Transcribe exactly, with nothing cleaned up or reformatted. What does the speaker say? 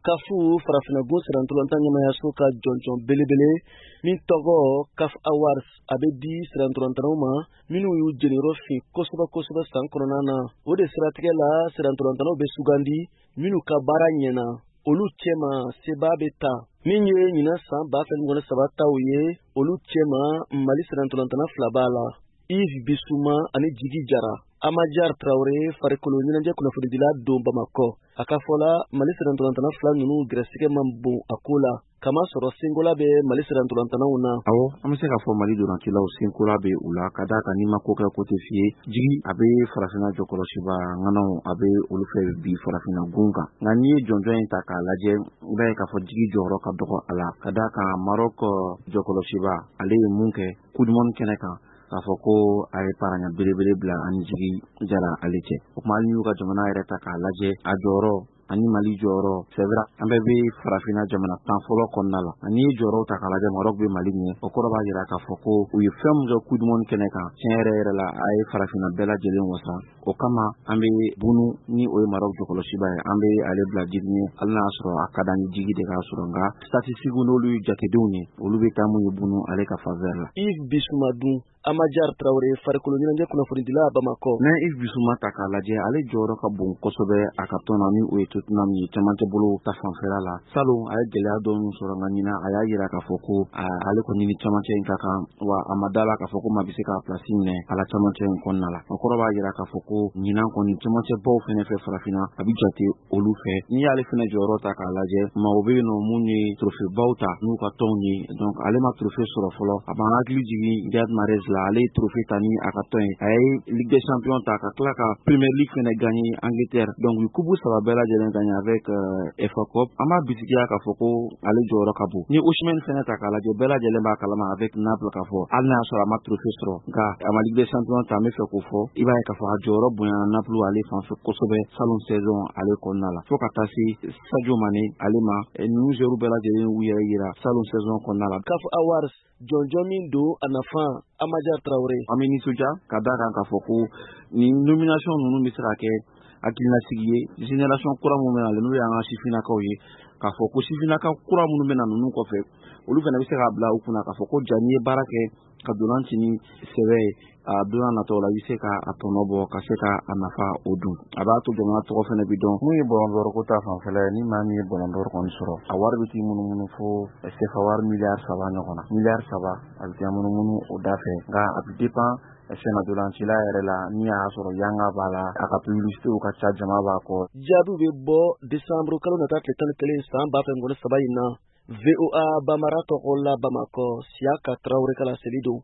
kafu farafinagun sirantulantan ɲɛmayaso ka jɔnjɔn belebele min tɔgɔ Caf Awards a bɛ di sirantulantanaw ma minnu y'u jeniyɔrɔ fin kosɛbɛ kosɛbɛ san kɔnɔna na. O de siratigɛ la sirantulantanaw bɛ sugandi minnu ka baara ɲɛna olu cɛma seba bɛ ta min ye ɲina san ba fila ni saba taw ye. Olu cɛma Mali sirantulantana fila b'a la, Yves Bissouma ani Djigui Diarra. Amajar Traoré farikolo ɲɛnajɛ kunnafonidila don Bamakɔ. A ka fɔla Mali sirantulantana fila ninnu gɛrɛsɛgɛ man bon a ko la, kama sɔrɔ senkola bɛ Mali sirantulantanaw na. Awɔ, an bɛ se ka fɔ Mali dolancilaw senkola bɛ u la, ka d'a kan n'i ma ko kɛ ko tɛ f'i ye. Djigui a bɛ farafina jɔkɔlɔsiba ŋanaw a bɛ olu fɛ bi farafina gun kan. Nka n'i ye jɔnjɔn in ta k'a lajɛ, i b'a ye k'a fɔ Djigui jɔyɔrɔ ka dɔgɔ a la, ka d'a kan Maroc jɔkɔlɔsiba ale ye mun kɛ Coupe du Monde kɛnɛ kan k'a fɔ ko a ye paranya belebele bila ani Djigui Diarra ale cɛ. O tuma hali n'i y'u ka jamana yɛrɛ ta k'a lajɛ, a jɔyɔrɔ ani Mali jɔyɔrɔ c'est vrai an bɛɛ bɛ farafina jamana tan fɔlɔ kɔnɔna la. N'i ye jɔyɔrɔw ta k'a lajɛ Maroc bɛ Mali ɲɛ, o kɔrɔ b'a jira k'a fɔ ko u ye fɛn min kɛ Coupe du Monde kɛnɛ kan tiɲɛ yɛrɛ yɛrɛ la a ye farafina bɛɛ lajɛlen wasa. O kama an bɛ bunu ni o ye Maroc jɔkɔlɔsiba ye, an bɛ ale bila Djigui ɲɛ hali n'a y'a sɔrɔ a ka d'an ye Djigui de k'a sɔrɔ, nka statistique n'olu ye jatedenw ye olu bɛ taa mun ye bunu ale ka faveur la. Yves Bissouma dun Amajar Traoré farikolo ɲɛnajɛ kunnafonidila a Bamakɔ. N'a ye Yves Bissouma ta k'a lajɛ ale jɔyɔrɔ ka bon kosɛbɛ a ka tɔn na ni o ye Tottenham ye cɛmancɛ bolo ta fanfɛla la. Salon a ye gɛlɛya dɔɔni sɔrɔ, nka ɲina a y'a jira k'a fɔ ko ale kɔni ni cɛmancɛ in ka kan, wa a ma da la k'a fɔ ko maa bɛ se k'a place minɛ a la cɛmancɛ in kɔnɔna la. O kɔrɔ b'a jira k'a fɔ ko ɲina kɔni cɛmancɛ baw fɛnɛ fɛ farafina a bɛ jate olu fɛ. N'i y'ale fɛnɛ jɔyɔrɔ ta k'a lajɛ, maaw bɛ yen nɔ mun ye trophée baw ta n'u ka tɔnw ye, donc ale ma trophée sɔrɔ fɔlɔ. A b'an hakili jigin Riyad Mahrez la, ale ye trophée ta ni a ka tɔn ye. A ye Ligue des Champions ta ka tila ka Premier League fɛnɛ gagné Angleterre, donc u kubu saba bɛɛ lajɛlen gagné avec euh, F A Cup. An b'a bisikiya k'a fɔ ko ale jɔyɔrɔ ka bon. Ni Osimhen fɛnɛ ta k'a lajɛ bɛɛ lajɛlen b'a kalama avec Naples k'a fɔ hali n'a y'a sɔrɔ a ma trophée sɔrɔ, nka a ma Ligue des Champions ta, an bɛ fɛ k'o fɔ, i b'a ye k'a fɔ a jɔyɔrɔ bonyana Naples ale fanfɛ kosɛbɛ salon saison ale kɔnɔna la, fo ka taa se Sadio Mané ale ma ninnu joueurs bɛɛ lajɛlen y'u yɛrɛ yira salon saison kɔnɔna la. Caf Awards jɔnjɔn min don a nafa Amajar Traoré. An bɛ nisɔndiya ka d'a kan k'a fɔ ko ni nomination ninnu bɛ se ka kɛ hakilinasigi ye génération kura minnu bɛ na n'o y'an ka sifinnakaw ye, k'a fɔ ko sifinnaka kura minnu bɛ na ninnu kɔfɛ olu fana bɛ se k'a bila u kunna k'a fɔ ko ja n'i ye baara kɛ ka dolanci ni sɛbɛ ye a don nataw la i bɛ se ka a tɔnɔ bɔ ka se ka a nafa o dun. A b'a to jamana tɔgɔ fana bi dɔn. Mun ye Ballon d'Or ko ta fanfɛla ye, ni maa min ye Ballon d'Or kɔni sɔrɔ a wari bɛ t'i munumunu fo sefa wari miliyari saba ɲɔgɔn na, miliyari saba a bɛ t'i munumunu o da fɛ, nka a bɛ dépend sɛnɛ dolancila yɛrɛ la ni y'a sɔrɔ yanga b'a la a ka publicité ka ca jama b'a kɔ. Jaabiw bɛ bɔ décembre kalo nata tile tan ni kelen san ba fila ni saba in na. V O A Bamara tɔgɔ la Bamakɔ, Siaka Traoré ka laseli don.